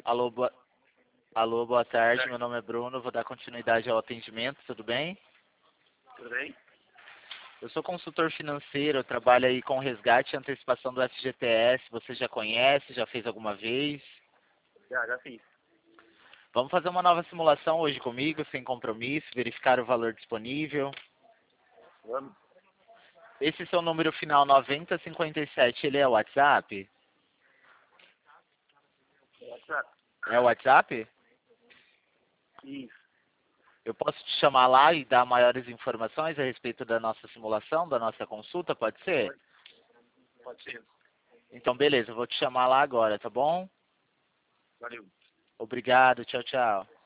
Alô, alô, boa tarde. Meu nome é Bruno. Vou dar continuidade ao atendimento. Tudo bem? Tudo bem? Eu sou consultor financeiro. Eu trabalho aí com resgate e antecipação do FGTS. Você já conhece? Já fez alguma vez? Já fiz. Vamos fazer uma nova simulação hoje comigo, sem compromisso, verificar o valor disponível. Vamos? Esse seu número final 9057, ele é o WhatsApp? WhatsApp? É o WhatsApp? Isso. Eu posso te chamar lá e dar maiores informações a respeito da nossa simulação, da nossa consulta, pode ser? Pode ser. Então, beleza, eu vou te chamar lá agora, tá bom? Valeu. Obrigado, tchau, tchau.